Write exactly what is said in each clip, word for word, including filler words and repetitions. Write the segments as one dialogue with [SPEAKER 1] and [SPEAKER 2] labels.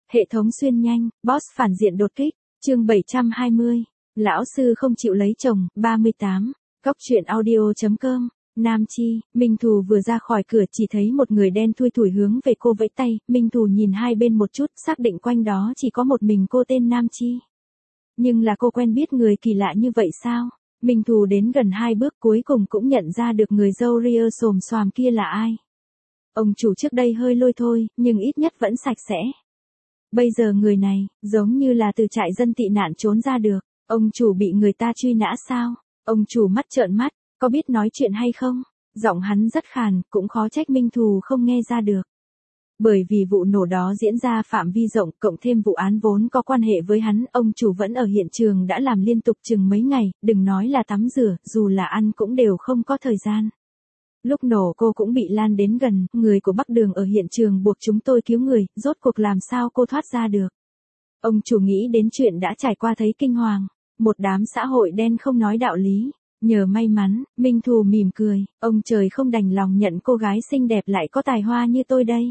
[SPEAKER 1] Hệ thống xuyên nhanh, boss phản diện đột kích, chương bảy trăm hai mươi. Lão sư không chịu lấy chồng, ba mươi tám. Góc truyện audio.com, Nam Chi, Minh Thù vừa ra khỏi cửa chỉ thấy một người đen thui thủi hướng về cô vẫy tay, Minh Thù nhìn hai bên một chút, xác định quanh đó chỉ có một mình cô tên Nam Chi. Nhưng là cô quen biết người kỳ lạ như vậy sao? Minh Thù đến gần hai bước cuối cùng cũng nhận ra được người râu ria xồm xoàm kia là ai. Ông chủ trước đây hơi lôi thôi, nhưng ít nhất vẫn sạch sẽ. Bây giờ người này, giống như là từ trại dân tị nạn trốn ra được. Ông chủ bị người ta truy nã sao? Ông chủ mắt trợn mắt, có biết nói chuyện hay không? Giọng hắn rất khàn, cũng khó trách Minh Thù không nghe ra được. Bởi vì vụ nổ đó diễn ra phạm vi rộng, cộng thêm vụ án vốn có quan hệ với hắn, ông chủ vẫn ở hiện trường đã làm liên tục chừng mấy ngày, đừng nói là tắm rửa, dù là ăn cũng đều không có thời gian. Lúc nổ cô cũng bị lan đến gần, người của Bắc Đường ở hiện trường buộc chúng tôi cứu người, rốt cuộc làm sao cô thoát ra được. Ông chủ nghĩ đến chuyện đã trải qua thấy kinh hoàng, một đám xã hội đen không nói đạo lý. Nhờ may mắn, Minh Thù mỉm cười, ông trời không đành lòng nhận cô gái xinh đẹp lại có tài hoa như tôi đây.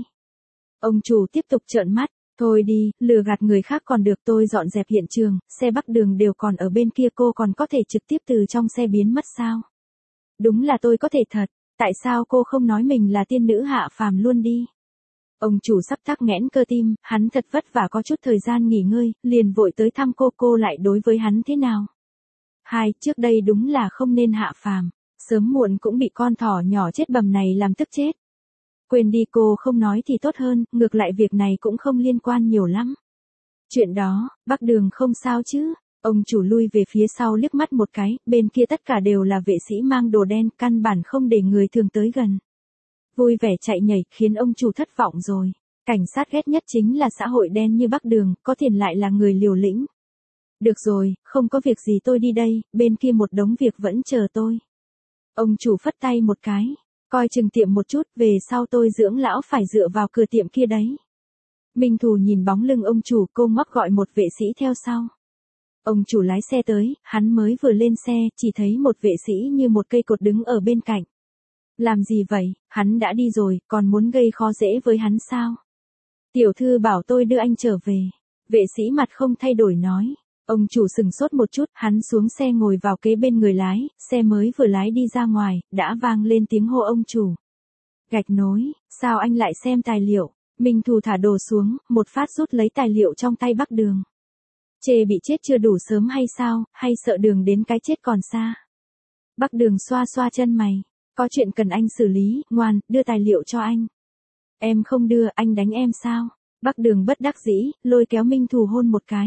[SPEAKER 1] Ông chủ tiếp tục trợn mắt, thôi đi, lừa gạt người khác còn được, tôi dọn dẹp hiện trường, xe Bắc Đường đều còn ở bên kia, cô còn có thể trực tiếp từ trong xe biến mất sao? Đúng là tôi có thể thật, tại sao cô không nói mình là tiên nữ hạ phàm luôn đi? Ông chủ sắp tắc nghẽn cơ tim, hắn thật vất vả có chút thời gian nghỉ ngơi, liền vội tới thăm cô, cô lại đối với hắn thế nào? Hai, trước đây đúng là không nên hạ phàm, sớm muộn cũng bị con thỏ nhỏ chết bầm này làm tức chết. Quên đi, cô không nói thì tốt hơn, ngược lại việc này cũng không liên quan nhiều lắm. Chuyện đó, Bắc Đường không sao chứ? Ông chủ lui về phía sau liếc mắt một cái, bên kia tất cả đều là vệ sĩ mang đồ đen, căn bản không để người thường tới gần. Vui vẻ chạy nhảy khiến ông chủ thất vọng rồi. Cảnh sát ghét nhất chính là xã hội đen như Bắc Đường, có tiền lại là người liều lĩnh. Được rồi, không có việc gì tôi đi đây, bên kia một đống việc vẫn chờ tôi. Ông chủ phất tay một cái, coi chừng tiệm một chút, về sau tôi dưỡng lão phải dựa vào cửa tiệm kia đấy. Minh Thù nhìn bóng lưng ông chủ, cô ngoắc gọi một vệ sĩ theo sau. Ông chủ lái xe tới, hắn mới vừa lên xe, chỉ thấy một vệ sĩ như một cây cột đứng ở bên cạnh. Làm gì vậy, hắn đã đi rồi, còn muốn gây khó dễ với hắn sao? Tiểu thư bảo tôi đưa anh trở về. Vệ sĩ mặt không thay đổi nói. Ông chủ sừng sốt một chút, hắn xuống xe ngồi vào kế bên người lái, xe mới vừa lái đi ra ngoài, đã vang lên tiếng hô ông chủ. Gạch nối, sao anh lại xem tài liệu? Minh Thù thả đồ xuống, một phát rút lấy tài liệu trong tay Bắc Đường. Chê bị chết chưa đủ sớm hay sao, hay sợ đường đến cái chết còn xa? Bắc Đường xoa xoa chân mày, có chuyện cần anh xử lý, ngoan, đưa tài liệu cho anh. Em không đưa, anh đánh em sao? Bắc Đường bất đắc dĩ, lôi kéo Minh Thù hôn một cái.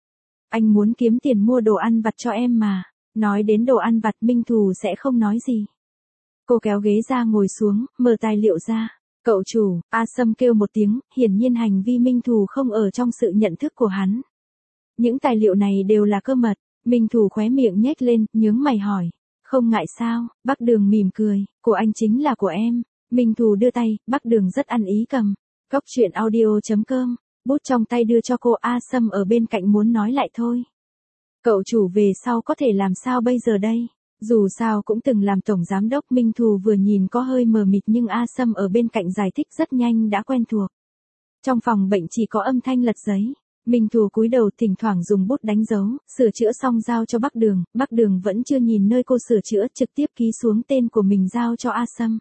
[SPEAKER 1] Anh muốn kiếm tiền mua đồ ăn vặt cho em mà. Nói đến đồ ăn vặt, Minh Thù sẽ không nói gì. Cô kéo ghế ra ngồi xuống, mở tài liệu ra. Cậu chủ, A Sâm kêu một tiếng, hiển nhiên hành vi Minh Thù không ở trong sự nhận thức của hắn. Những tài liệu này đều là cơ mật. Minh Thù khóe miệng nhếch lên, nhướng mày hỏi. Không ngại sao? Bắc Đường mỉm cười, của anh chính là của em. Minh Thù đưa tay, Bắc Đường rất ăn ý cầm. Góc truyện audio.com, bút trong tay đưa cho cô. A Sâm ở bên cạnh muốn nói lại thôi. Cậu chủ về sau có thể làm sao bây giờ đây? Dù sao cũng từng làm tổng giám đốc. Minh Thù vừa nhìn có hơi mờ mịt nhưng A Sâm ở bên cạnh giải thích rất nhanh đã quen thuộc. Trong phòng bệnh chỉ có âm thanh lật giấy. Minh Thù cúi đầu thỉnh thoảng dùng bút đánh dấu, sửa chữa xong giao cho Bắc Đường. Bắc Đường vẫn chưa nhìn nơi cô sửa chữa, trực tiếp ký xuống tên của mình giao cho A Sâm.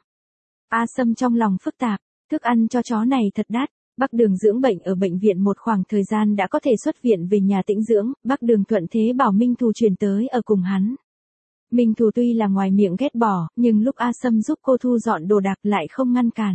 [SPEAKER 1] A Sâm trong lòng phức tạp, thức ăn cho chó này thật đắt. Bắc Đường dưỡng bệnh ở bệnh viện một khoảng thời gian đã có thể xuất viện về nhà tĩnh dưỡng, Bắc Đường thuận thế bảo Minh Thù chuyển tới ở cùng hắn. Minh Thù tuy là ngoài miệng ghét bỏ, nhưng lúc A Sâm giúp cô thu dọn đồ đạc lại không ngăn cản.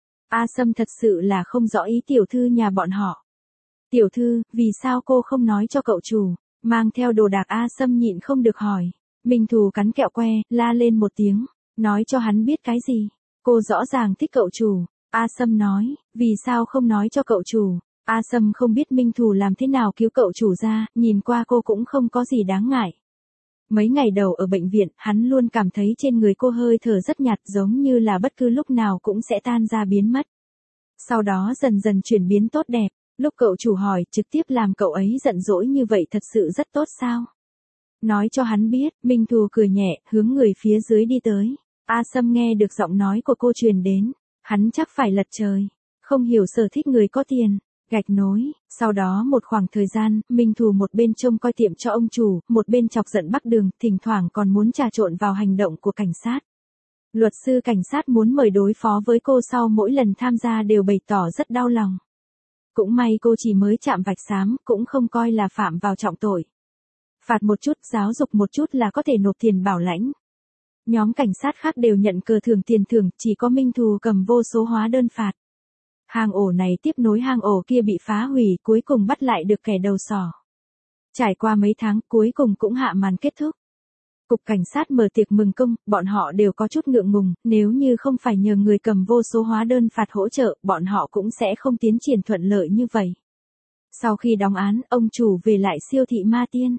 [SPEAKER 1] A Sâm thật sự là không rõ ý tiểu thư nhà bọn họ. Tiểu thư, vì sao cô không nói cho cậu chủ? Mang theo đồ đạc. A Sâm nhịn không được hỏi. Minh Thù cắn kẹo que, la lên một tiếng, nói cho hắn biết cái gì? Cô rõ ràng thích cậu chủ. A Sâm nói, vì sao không nói cho cậu chủ? A Sâm không biết Minh Thù làm thế nào cứu cậu chủ ra, nhìn qua cô cũng không có gì đáng ngại. Mấy ngày đầu ở bệnh viện, hắn luôn cảm thấy trên người cô hơi thở rất nhạt, giống như là bất cứ lúc nào cũng sẽ tan ra biến mất. Sau đó dần dần chuyển biến tốt đẹp, lúc cậu chủ hỏi, trực tiếp làm cậu ấy giận dỗi như vậy thật sự rất tốt sao? Nói cho hắn biết. Minh Thù cười nhẹ, hướng người phía dưới đi tới. A Sâm nghe được giọng nói của cô truyền đến. Hắn chắc phải lật trời. Không hiểu sở thích người có tiền. Gạch nối, sau đó một khoảng thời gian, Minh Thù một bên trông coi tiệm cho ông chủ, một bên chọc giận Bắc Đường, thỉnh thoảng còn muốn trà trộn vào hành động của cảnh sát. Luật sư cảnh sát muốn mời đối phó với cô sau mỗi lần tham gia đều bày tỏ rất đau lòng. Cũng may cô chỉ mới chạm vạch xám, cũng không coi là phạm vào trọng tội. Phạt một chút, giáo dục một chút là có thể nộp tiền bảo lãnh. Nhóm cảnh sát khác đều nhận cờ thưởng tiền thưởng, chỉ có Minh Thù cầm vô số hóa đơn phạt. Hang ổ này tiếp nối hang ổ kia bị phá hủy, cuối cùng bắt lại được kẻ đầu sỏ. Trải qua mấy tháng, cuối cùng cũng hạ màn kết thúc. Cục cảnh sát mở tiệc mừng công, bọn họ đều có chút ngượng ngùng, nếu như không phải nhờ người cầm vô số hóa đơn phạt hỗ trợ, bọn họ cũng sẽ không tiến triển thuận lợi như vậy. Sau khi đóng án, ông chủ về lại siêu thị Ma Tiên.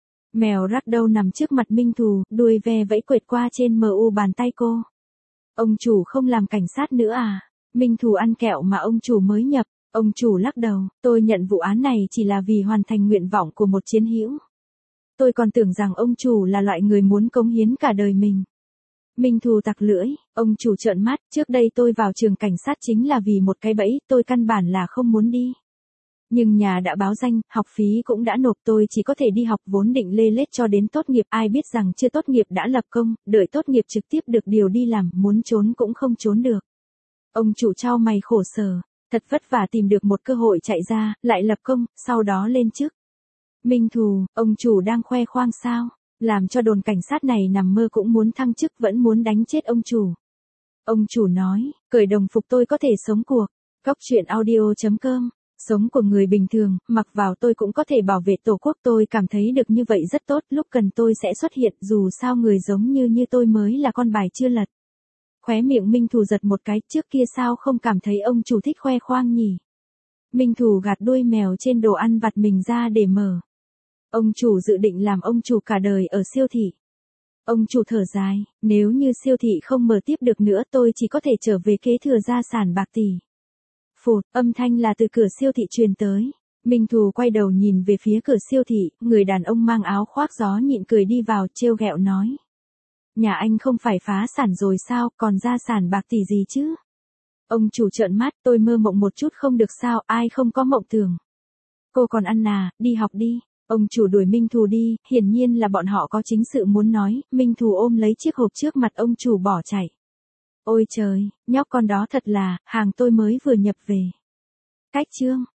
[SPEAKER 1] Mèo Ragdoll nằm trước mặt Minh Thù, đuôi ve vẫy quệt qua trên mờ u bàn tay cô. Ông chủ không làm cảnh sát nữa à? Minh Thù ăn kẹo mà ông chủ mới nhập. Ông chủ lắc đầu, tôi nhận vụ án này chỉ là vì hoàn thành nguyện vọng của một chiến hữu. Tôi còn tưởng rằng ông chủ là loại người muốn cống hiến cả đời mình. Minh Thù tặc lưỡi, ông chủ trợn mắt, trước đây tôi vào trường cảnh sát chính là vì một cái bẫy, tôi căn bản là không muốn đi. Nhưng nhà đã báo danh, học phí cũng đã nộp, tôi chỉ có thể đi học, vốn định lê lết cho đến tốt nghiệp, ai biết rằng chưa tốt nghiệp đã lập công, đợi tốt nghiệp trực tiếp được điều đi làm, muốn trốn cũng không trốn được. Ông chủ trao mày khổ sở, thật vất vả tìm được một cơ hội chạy ra, lại lập công, sau đó lên chức. Minh Thù, ông chủ đang khoe khoang sao, làm cho đồn cảnh sát này nằm mơ cũng muốn thăng chức, vẫn muốn đánh chết ông chủ. Ông chủ nói, cởi đồng phục tôi có thể sống cuộc. Góc truyện audio chấm com. Sống của người bình thường, mặc vào tôi cũng có thể bảo vệ tổ quốc, tôi cảm thấy được như vậy rất tốt, lúc cần tôi sẽ xuất hiện, dù sao người giống như như tôi mới là con bài chưa lật. Khóe miệng Minh Thù giật một cái, trước kia sao không cảm thấy ông chủ thích khoe khoang nhỉ? Minh Thù gạt đuôi mèo trên đồ ăn vặt mình ra để mở. Ông chủ dự định làm ông chủ cả đời ở siêu thị. Ông chủ thở dài, nếu như siêu thị không mở tiếp được nữa tôi chỉ có thể trở về kế thừa gia sản bạc tỷ. Phụt, âm thanh là từ cửa siêu thị truyền tới. Minh Thù quay đầu nhìn về phía cửa siêu thị, người đàn ông mang áo khoác gió nhịn cười đi vào, trêu ghẹo nói. Nhà anh không phải phá sản rồi sao, còn gia sản bạc tỷ gì chứ? Ông chủ trợn mắt, tôi mơ mộng một chút không được sao, ai không có mộng tưởng. Cô còn ăn à, đi học đi. Ông chủ đuổi Minh Thù đi, hiển nhiên là bọn họ có chính sự muốn nói, Minh Thù ôm lấy chiếc hộp trước mặt ông chủ bỏ chạy. Ôi trời, nhóc con đó thật là, hàng tôi mới vừa nhập về. Cách chương.